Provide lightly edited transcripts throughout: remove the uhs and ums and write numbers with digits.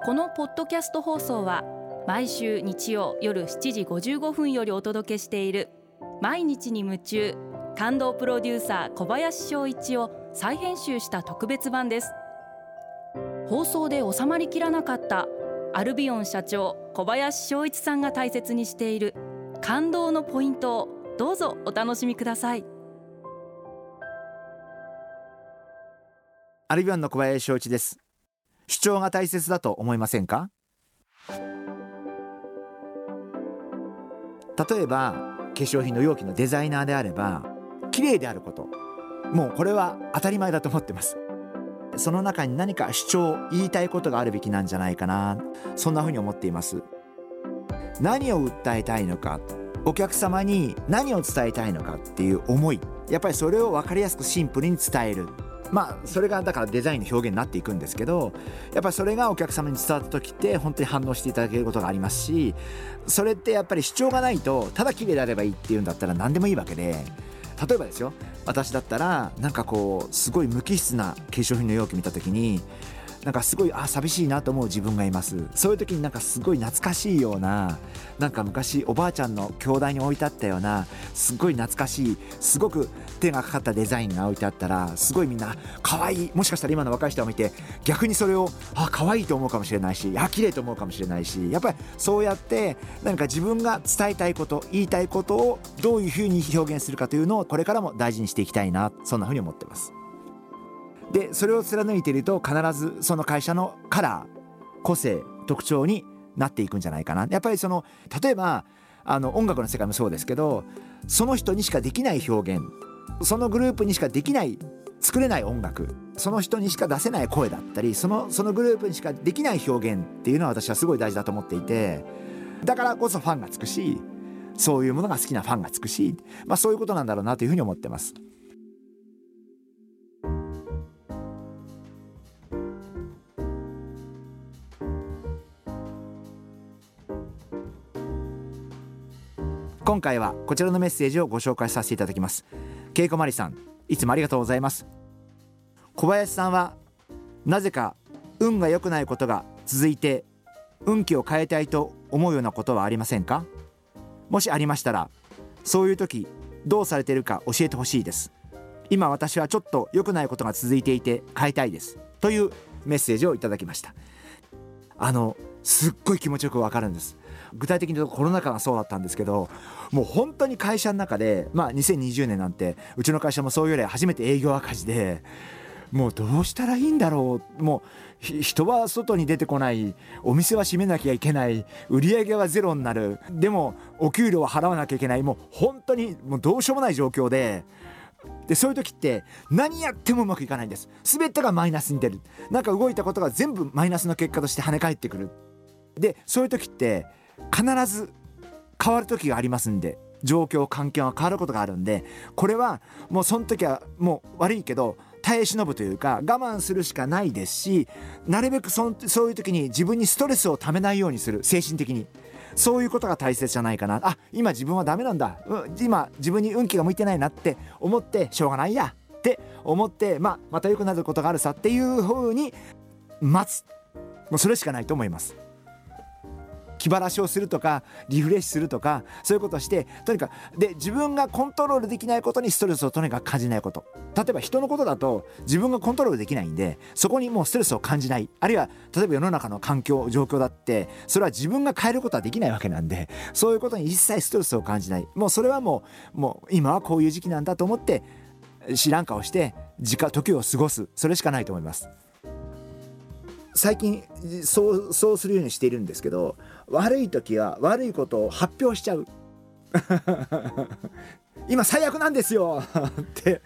このポッドキャスト放送は毎週日曜夜7時55分よりお届けしている毎日に夢中感動プロデューサー小林翔一を再編集した特別版です。放送で収まりきらなかったアルビオン社長小林翔一さんが大切にしている感動のポイントをどうぞお楽しみください。 アルビオンの小林翔一です。主張が大切だと思いませんか？例えば化粧品の容器のデザイナーであれば綺麗であること、もうこれは当たり前だと思ってます。その中に何か主張、言いたいことがあるべきなんじゃないかな、そんなふうに思っています。何を訴えたいのか、お客様に何を伝えたいのかっていう思い、やっぱりそれを分かりやすくシンプルに伝える、それがだからデザインの表現になっていくんですけど、やっぱりそれがお客様に伝わった時って本当に反応していただけることがありますし、それってやっぱり主張がないとただ綺麗であればいいっていうんだったら何でもいいわけで、例えばですよ、私だったらなんかこうすごい無機質な化粧品の容器見た時になんかすごい寂しいなと思う自分がいます。そういう時になんかすごい懐かしいような、なんか昔おばあちゃんの兄弟に置いてあったようなすごい懐かしい、すごく手がかかったデザインが置いてあったらすごいみんな可愛い、もしかしたら今の若い人を見て逆にそれを可愛いと思うかもしれないし、綺麗と思うかもしれないし、やっぱりそうやって何か自分が伝えたいこと、言いたいことをどういうふうに表現するかというのをこれからも大事にしていきたいな、そんなふうに思ってます。でそれを貫いていると必ずその会社のカラー、個性、特徴になっていくんじゃないかな。やっぱり例えば音楽の世界もそうですけど、その人にしかできない表現、そのグループにしかできない、作れない音楽、その人にしか出せない声だったり、そのグループにしかできない表現っていうのは私はすごい大事だと思っていて、だからこそファンがつくし、そういうものが好きなファンがつくし、そういうことなんだろうなというふうに思ってます。今回はこちらのメッセージをご紹介させていただきます。ケイコマリさん、いつもありがとうございます。小林さんはなぜか運が良くないことが続いて運気を変えたいと思うようなことはありませんか？もしありましたら、そういう時どうされているか教えてほしいです。今私はちょっと良くないことが続いていて変えたいです、というメッセージをいただきました。すっごい気持ちよくわかるんです。具体的に言うとコロナ禍がそうだったんですけど、もう本当に会社の中で、2020年なんてうちの会社もそういうより初めて営業赤字で、もうどうしたらいいんだろう、もう人は外に出てこない、お店は閉めなきゃいけない、売り上げはゼロになる、でもお給料は払わなきゃいけない、もう本当にもうどうしようもない状況で、そういう時って何やってもうまくいかないんです。全てがマイナスに出る、なんか動いたことが全部マイナスの結果として跳ね返ってくる。でそういう時って必ず変わる時がありますんで、状況環境が変わることがあるんで、これはもうその時はもう悪いけど耐え忍ぶというか我慢するしかないですし、なるべくそういう時に自分にストレスをためないようにする、精神的にそういうことが大切じゃないかな。今自分はダメなんだ、今自分に運気が向いてないなって思ってしょうがないやって思って、また良くなることがあるさっていう風に待つ、もうそれしかないと思います。気晴らしをするとかリフレッシュするとか、そういうことをしてとにかくで自分がコントロールできないことにストレスをとにかく感じないこと。例えば人のことだと自分がコントロールできないんで、そこにもうストレスを感じない、あるいは例えば世の中の環境状況だってそれは自分が変えることはできないわけなんで、そういうことに一切ストレスを感じない、もうそれはもう今はこういう時期なんだと思って知らん顔して時を過ごす、それしかないと思います。最近そうするようにしているんですけど、悪い時は悪いことを発表しちゃう今最悪なんですよって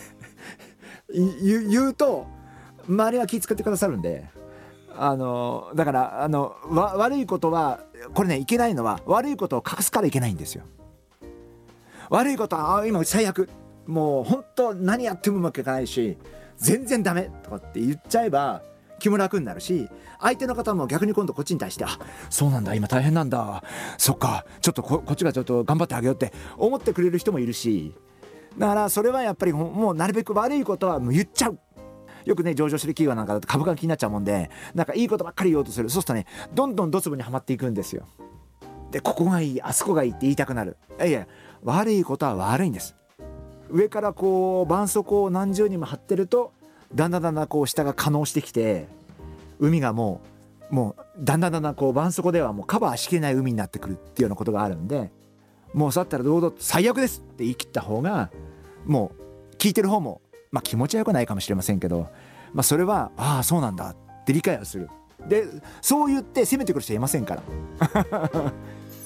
言うと周りは気遣ってくださるんで、だから悪いことはこれね、いけないのは悪いことを隠すからいけないんですよ。悪いことは今最悪、もう本当何やってもうまくいかないし全然ダメとかって言っちゃえば気も楽になるし、相手の方も逆に今度こっちに対してそうなんだ今大変なんだ、そっかちょっとこっちがちょっと頑張ってあげようって思ってくれる人もいるし、だからそれはやっぱりもうなるべく悪いことはもう言っちゃう。 よくね上場してる企業なんかだと株価が気になっちゃうもんで、なんかいいことばっかり言おうとする。そうするとねどんどんドツボにはまっていくんですよ。でここがいいあそこがいいって言いたくなる。いや悪いことは悪いんです。上からこう絆創膏を何重にも張ってるとだんだんこう下が可能してきて、海がもうだんだんこう絆創膏ではもうカバーしきれない海になってくるっていうようなことがあるんで、もうそうだったら堂々と最悪ですって言い切った方が、もう聞いてる方も気持ちは良くないかもしれませんけど、それはああそうなんだって理解をする。でそう言って責めてくる人はいませんから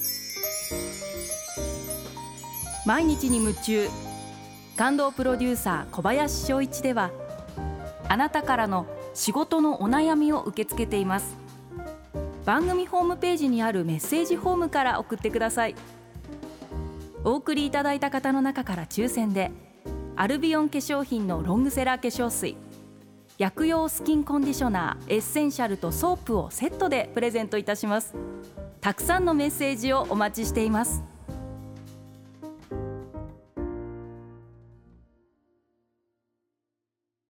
毎日に夢中感動プロデューサー小林翔一では、あなたからの仕事のお悩みを受け付けています。番組ホームページにあるメッセージフォームから送ってください。お送りいただいた方の中から抽選でアルビオン化粧品のロングセラー化粧水、薬用スキンコンディショナーエッセンシャルとソープをセットでプレゼントいたします。たくさんのメッセージをお待ちしています。